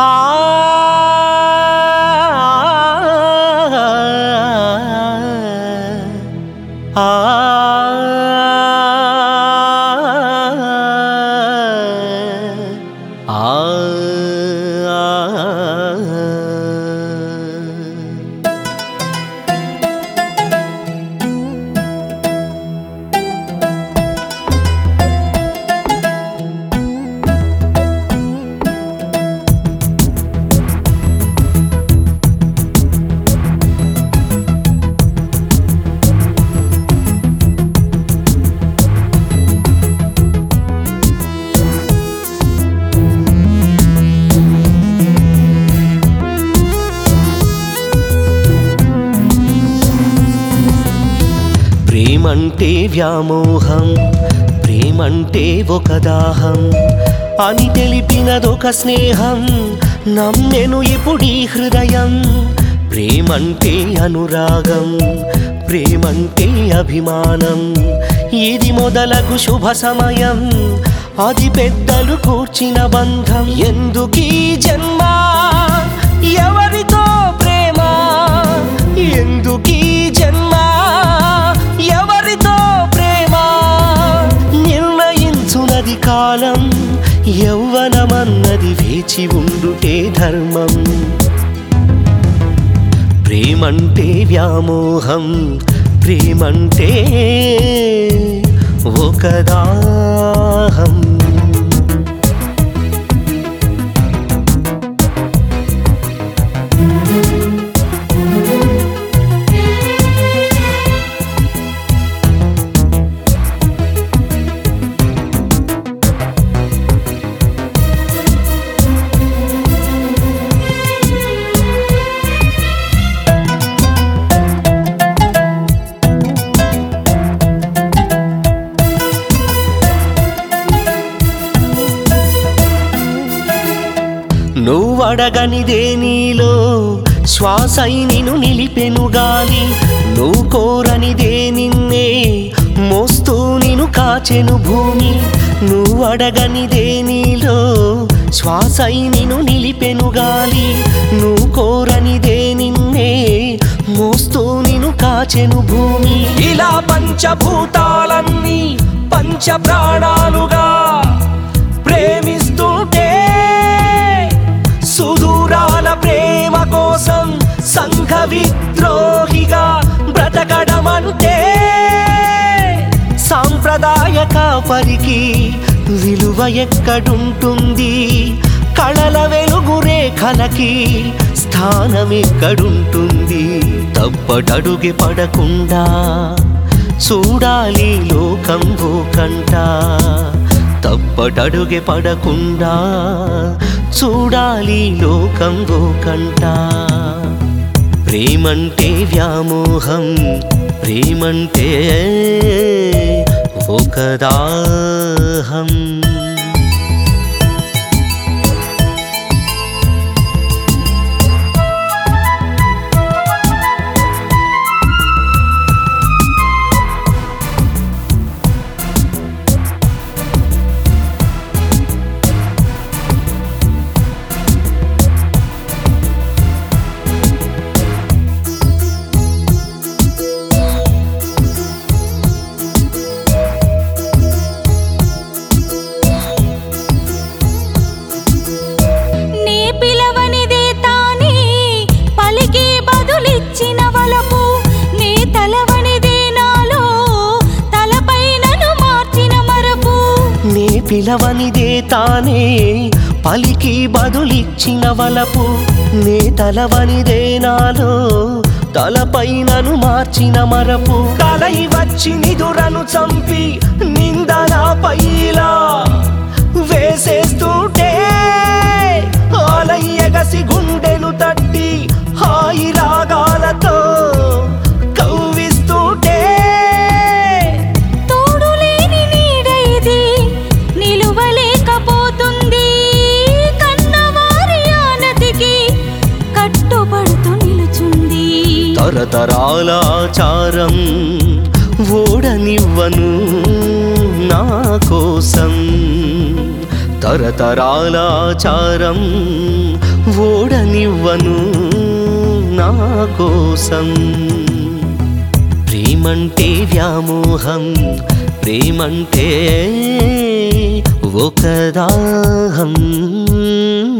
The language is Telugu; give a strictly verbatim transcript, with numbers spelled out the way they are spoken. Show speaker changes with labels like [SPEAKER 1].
[SPEAKER 1] ఆ ఆ ప్రేమంటే వ్యామోహం, ప్రేమంటే ఒక దాహం అని తెలిపినదొక స్నేహం, నమ్మెను ఇప్పుడీ హృదయం. ప్రేమంటే అనురాగం, ప్రేమంటే అభిమానం, ఇది మొదలగు శుభ సమయం, అది పెద్దలు కూర్చిన బంధం. ఎందుకీ జన్మ ఎవరితో ప్రేమ, ఎందుకీ జన్మ ఎవరితో ప్రేమ, నిర్ణయించునది కాలం, యౌవనమన్నది వేచి ఉండుటే ధర్మం. ప్రేమంటే వ్యామోహం, ప్రేమంటే ఒక దాహం. నువ్వడగనిదే నీలో శ్వాసై నిన్ను నిలిపెను గాలి, నువ్వు కోరనిదే నిన్నే మోస్తూ నిన్ను కాచెను భూమి. నువ్వడగనిదే నీలో శ్వాసై నిన్ను నిలిపెను గాలి, నువ్వు కోరనిదే నిన్నే మోస్తూ నిన్ను కాచెను భూమి. ఇలా పంచభూతాలన్నీ పంచ ప్రాణాలుగా ప్రేమిస్తుంటే, సుదూరాల ప్రేమ కోసం సంఘ విద్రోహిగా బ్రతకడమంటే, సాంప్రదాయ కాపరికి విలువ ఎక్కడుంటుంది, కళల వెలుగు రేఖలకి స్థానమెక్కడుంటుంది. తప్పటడుగే పడకుండా చూడాలి లోకం ఓ కంట, తప్పటడుగే పడకుండా చూడాలి లోకం ఓ కంట. ప్రేమంటే వ్యామోహం, ప్రేమంటే ఒక దాహం. పిలవనిదే తానే పలికి బదులిచ్చిన వలపు, నే తలవనిదే నాలో తలపైనను మార్చిన మరపు. కలై వచ్చి నిదురను చంపి నిందనాపైలా వేసేస్తుంటే, ఆలయ్యగసి గుండెను తట్టి హాయి రాగాలతో కవ్విస్తుంటే, తరతరాల ఆచారం ఓడనివ్వను నా కోసం, తరతరాల ఆచారం ఓడనివ్వను నా కోసం. ప్రేమంటే వ్యామోహం, ప్రేమంటే ఒక దాహం.